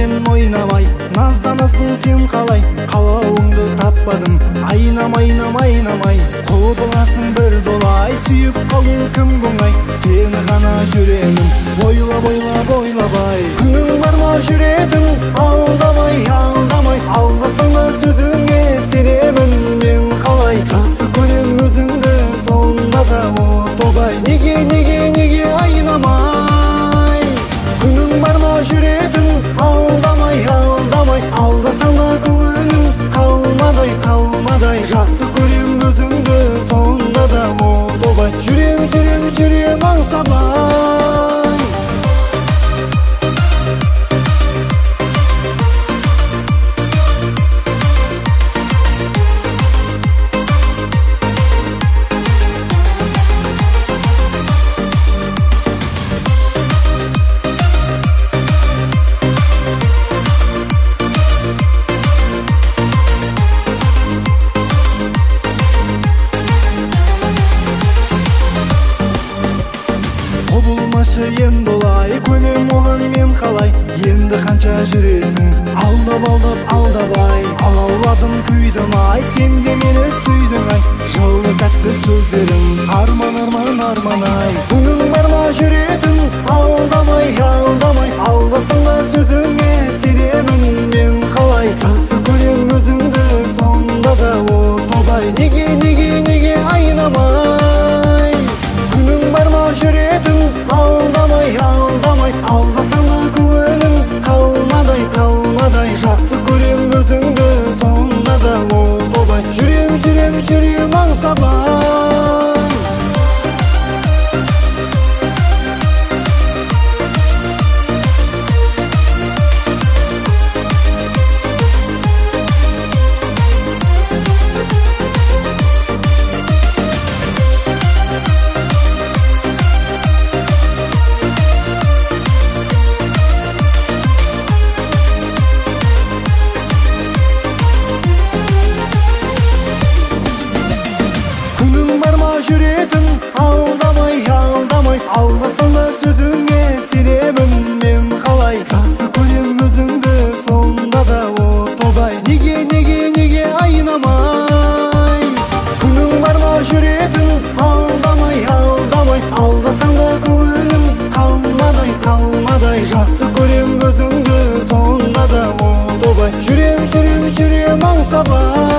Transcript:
менен ойнамай, назданасың сен қалай, қалауыңды таппадым. Айнамай, құбыласың бір долай, сүйіп қалу кім оңай, сені ғана жүремін, ойлабай. Күнің бар ма жүретін, алдамай, алғасыңда сөзіңе сенемін мен қалай, жақсы көрем өзіңді, сонда да отобай. Неге айнамай, күнің бар ма жүретін, алдамай, алдасаң да көңілің қалмадай, жақсы көрем өзіңді, сонда да отобай. Жүрем аңсамай. Құбылмашы енді олай, көнем оған мен қалай, енді қанша жүресің, алдабай. Алауладым күйдім ай, сен де мені сүйдің ай, жылы тәтті сөздерің, арман ай. Күнің бар ма жүретін, алдамай, алғасыңда сөзіңе сенемін мен қалай, жақсы көрем өзіңді, сонда да отобай. Неге айнамай, күнің бар ма жүретін, алдамай, алғасаң да көңілің қалмадай, жақсы көрем өзіңді, сонда да отобай. Жүрем аңсамай. Жүретін, алдамай, алғасың да сөзіңе сенемін мен қалай, жақсы көрем өзіңді, сонда да отобай. Неге айнамай, күнің бар ма жүретін, алдамай, алдасаң да көңілің қалмадай, жақсы көрем өзіңді, сонда да отобай. Жүрем аңсамай.